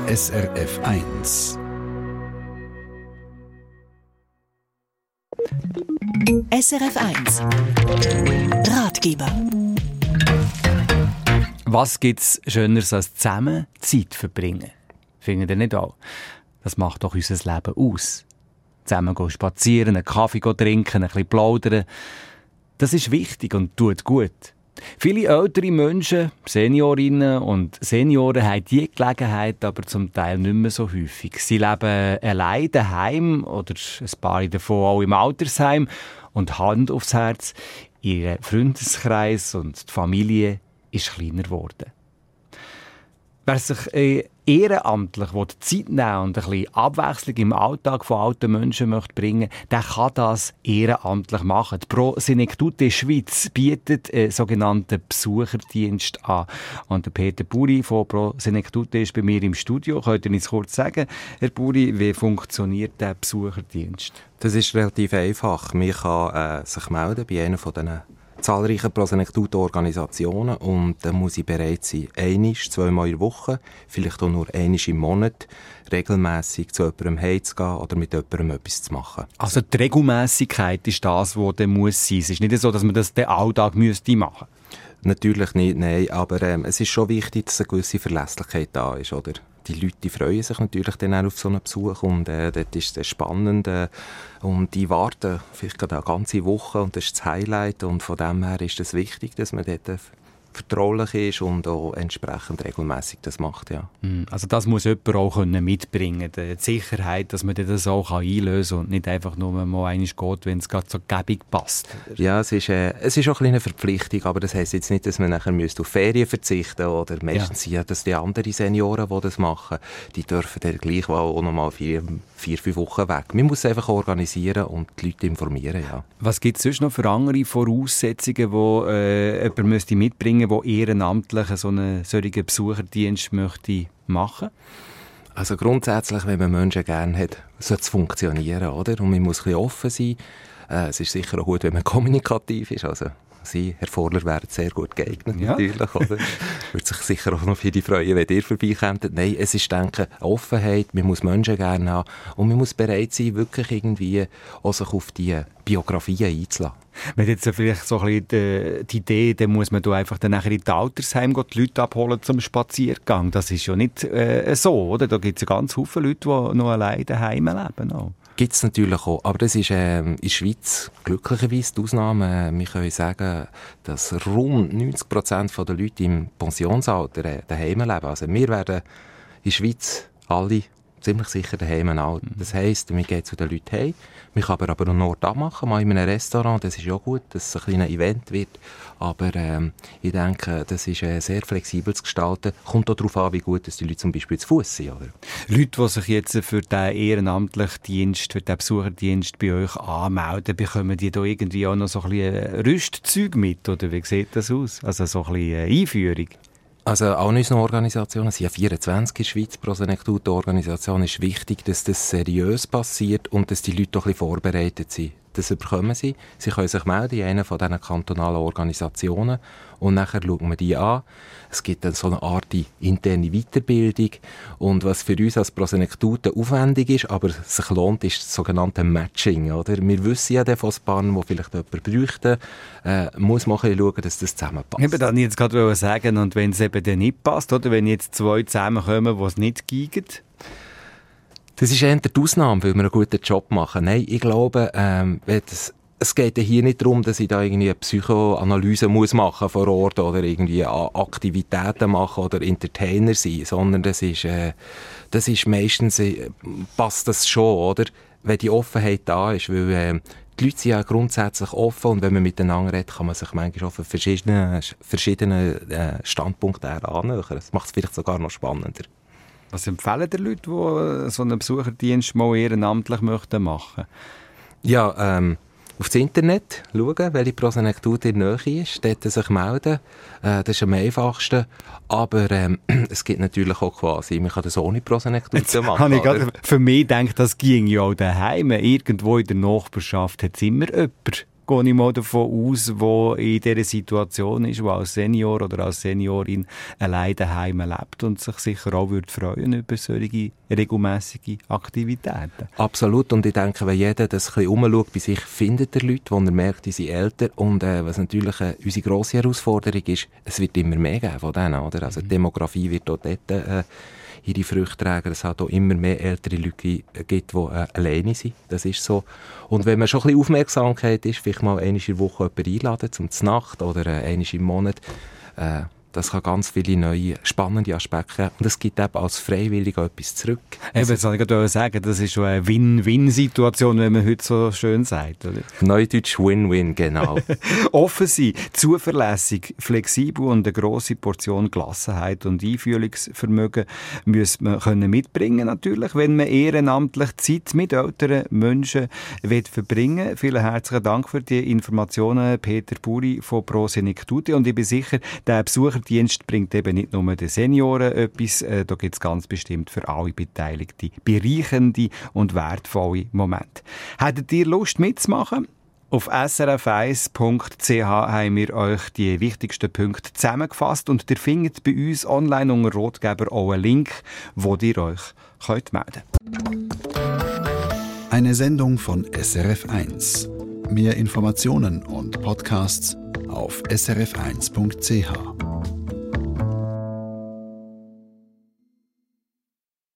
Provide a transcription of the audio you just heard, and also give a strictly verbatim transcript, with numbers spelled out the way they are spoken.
S R F eins. S R F eins Ratgeber. Was gibt es Schöneres als zusammen Zeit verbringen? Findet ihr nicht auch? Das macht doch unser Leben aus. Zusammen gehen spazieren, einen Kaffee trinken, ein bisschen plaudern. Das ist wichtig und tut gut. Viele ältere Menschen, Seniorinnen und Senioren haben diese Gelegenheit aber zum Teil nicht mehr so häufig. Sie leben allein daheim oder ein paar davon auch im Altersheim. Und Hand aufs Herz, ihr Freundeskreis und die Familie ist kleiner geworden. Wer sich äh, ehrenamtlich Zeit nehmen und ein bisschen Abwechslung im Alltag von alten Menschen möchte bringen, der kann das ehrenamtlich machen. Die Pro Senectute Schweiz bietet einen sogenannten Besucherdienst an. Und der Peter Buri von Pro Senectute ist bei mir im Studio. Könnt ihr uns kurz sagen, Herr Buri, wie funktioniert der Besucherdienst? Das ist relativ einfach. Man kann äh, sich melden bei einer von diesen zahlreichen Prosenectute-Organisationen und dann muss ich bereit sein, einmal, zweimal in der Woche, vielleicht auch nur einmal im Monat, regelmässig zu jemandem heimzugehen oder mit jemandem etwas zu machen. Also die Regelmässigkeit ist das, was dann muss sein. Es ist nicht so, dass man das den Alltag müsste machen. Natürlich nicht, nein, aber ähm, es ist schon wichtig, dass eine gewisse Verlässlichkeit da ist, oder? Die Leute die freuen sich natürlich dann auch auf so einen Besuch und äh, dort ist es spannend äh, und die warten vielleicht gerade eine ganze Woche und das ist das Highlight und von dem her ist es wichtig, dass man dort vertraulich ist und auch entsprechend regelmässig das macht, ja. Also das muss jemand auch mitbringen können, die Sicherheit, dass man das auch einlösen kann und nicht einfach nur mal einmal geht, wenn es gerade so gäbig passt. Ja, es ist, äh, es ist auch ein eine Verpflichtung, aber das heisst jetzt nicht, dass man nachher auf Ferien verzichten oder meistens sind ja das die anderen Senioren, die das machen, die dürfen dann gleich auch noch mal vier, vier, fünf Wochen weg. Man muss es einfach organisieren und die Leute informieren, ja. Was gibt es sonst noch für andere Voraussetzungen, die äh, jemand müsste mitbringen, der ehrenamtlich so einen solchen Besucherdienst möchte machen? Also grundsätzlich, wenn man Menschen gerne hat, sollte es funktionieren, oder? Und man muss ein bisschen offen sein. Äh, es ist sicher auch gut, wenn man kommunikativ ist. Also Sie, Herr Vorler, wären sehr gut geeignet, ja. Natürlich, oder? Würde sich sicher auch noch für die freuen, wenn ihr vorbeikommt. Nein, es ist, denke ich, Offenheit. Man muss Menschen gerne haben. Und man muss bereit sein, wirklich irgendwie auch sich auf die Biografien einzulassen. Wenn jetzt vielleicht so ein bisschen die, die Idee, dann muss man da einfach dann nachher in die Altersheim gehen, die Leute abholen zum Spaziergang. Das ist ja nicht äh, so, oder? Da gibt es ja ganz viele Leute, die noch alleine daheim leben. Auch. Gibt es natürlich auch, aber das ist äh, in der Schweiz glücklicherweise die Ausnahme. Wir können sagen, dass rund neunzig Prozent der Leute im Pensionsalter äh, daheim leben. Also wir werden in der Schweiz alle ziemlich sicher daheim alt. Das heisst, wir gehen zu den Leuten heim. Wir können aber, aber einen Ort abmachen, mal in einem Restaurant. Das ist ja gut, dass es ein kleines Event wird. Aber ähm, ich denke, das ist äh, sehr flexibel zu gestalten. Kommt auch darauf an, wie gut dass die Leute zum Beispiel zu Fuss sind. Oder? Leute, die sich jetzt für den ehrenamtlichen Dienst, für den Besucherdienst bei euch anmelden, bekommen die da irgendwie auch noch so ein bisschen Rüstzeug mit? Oder wie sieht das aus? Also so ein bisschen Einführung? Also auch in unseren Organisationen, es sind ja vierundzwanzig in der Schweiz, Prosenectute-Organisation, ist wichtig, dass das seriös passiert und dass die Leute auch ein bisschen vorbereitet sind. Das bekommen sie. Sie können sich melden in einer von diesen kantonalen Organisationen und nachher schauen wir die an. Es gibt dann so eine Art interne Weiterbildung und was für uns als Prosenectute aufwendig ist, aber sich lohnt, ist das sogenannte Matching. Oder? Wir wissen ja von Paaren, die vielleicht jemanden bräuchten, äh, muss man schauen, dass das zusammenpasst. Ich wollte das jetzt gerade sagen, und wenn es eben dann nicht passt, oder wenn jetzt zwei zusammenkommen, die es nicht geigen? Das ist eher die Ausnahme, weil wir einen guten Job machen. Nein, ich glaube, ähm, das, es geht ja hier nicht darum, dass ich da irgendwie eine Psychoanalyse muss machen vor Ort oder irgendwie Aktivitäten machen oder Entertainer sein, sondern das ist, äh, das ist meistens, äh, passt das schon, oder? Wenn die Offenheit da ist, weil äh, die Leute sind ja grundsätzlich offen und wenn man miteinander redet, kann man sich manchmal auf verschiedene, verschiedene äh, Standpunkte annähern. Das macht es vielleicht sogar noch spannender. Was empfehlen die Leute, die so einen Besucherdienst mal ehrenamtlich möchten machen? Ja, ähm, aufs Internet schauen, welche Prosenectute in der Nähe ist, dort sich melden. Äh, das ist am einfachsten. Aber ähm, es gibt natürlich auch quasi, man kann das ohne Prosenectute machen. Habe ich gerade für mich gedacht, das ging ja auch daheim. Irgendwo in der Nachbarschaft hat es immer jemand, gehe ich mal davon aus, der in dieser Situation ist, der als Senior oder als Seniorin allein daheim lebt und sich sicher auch würde freuen über solche regelmässige Aktivitäten. Absolut. Und ich denke, wenn jeder das ein bisschen umschaut bei sich, findet er Leute, wo er merkt, die sind älter. Und äh, was natürlich äh, unsere grosse Herausforderung ist, es wird immer mehr geben von denen, oder? Also die Demografie wird auch dort äh, ihre Früchte tragen. Es hat auch immer mehr ältere Leute gibt, die äh, alleine sind. Das ist so. Und wenn man schon ein bisschen Aufmerksamkeit ist, vielleicht mal einmal in der Woche jemanden einladen, zum Znacht oder äh, einmal im Monat, äh, das kann ganz viele neue, spannende Aspekte haben. Und es gibt eben als Freiwilliger etwas zurück. Eben, das wollte ich gerade sagen, das ist schon eine Win-Win-Situation, wenn man heute so schön sagt, oder? Neudeutsch Win-Win, genau. Offen sein, zuverlässig, flexibel und eine grosse Portion Gelassenheit und Einfühlungsvermögen muss man können mitbringen natürlich, wenn man ehrenamtlich Zeit mit älteren Menschen will verbringen will. Vielen herzlichen Dank für die Informationen, Peter Buri von Pro Senectute. Und ich bin sicher, der Besucherdienst bringt eben nicht nur den Senioren etwas, äh, da gibt es ganz bestimmt für alle Beteiligten bereichernde und wertvolle Momente. Hättet ihr Lust mitzumachen? Auf s r f eins punkt c h haben wir euch die wichtigsten Punkte zusammengefasst und ihr findet bei uns online unter Rotgeber auch einen Link, wo ihr euch könnt melden könnt. Eine Sendung von S R F eins. Mehr Informationen und Podcasts auf s r f eins punkt c h.